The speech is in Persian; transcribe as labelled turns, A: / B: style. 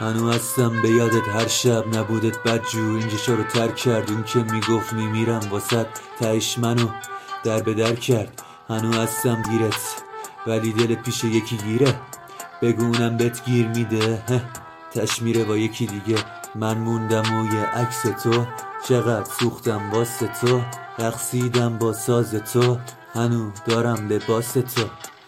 A: هنو هستم به یادت هر شب، نبودت بدجور اینجا شو ترک کرد. اون که میگفت میمیرم واسط تهش منو در به در کرد. هنو هستم گیرت ولی دل پیش یکی گیره، بگونم بهت گیر میده تش میره با یکی دیگه. من موندم و یه عکس تو، چقدر سوختم واسه تو، رقصیدم با ساز تو، هنو دارم لباس تو.